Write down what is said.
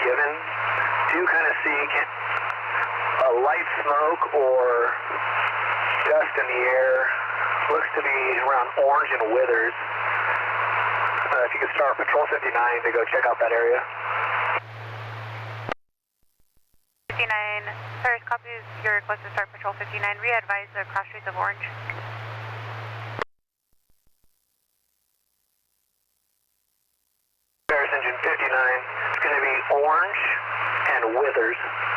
given, do kind of see a light smoke or dust in the air. Looks to be around Orange and Withers. If you could start Patrol 59 to go check out that area. 59, Paris copies your request to start Patrol 59. Re-advise the cross streets of Orange. Paris engine 59, it's going to be Orange and Withers.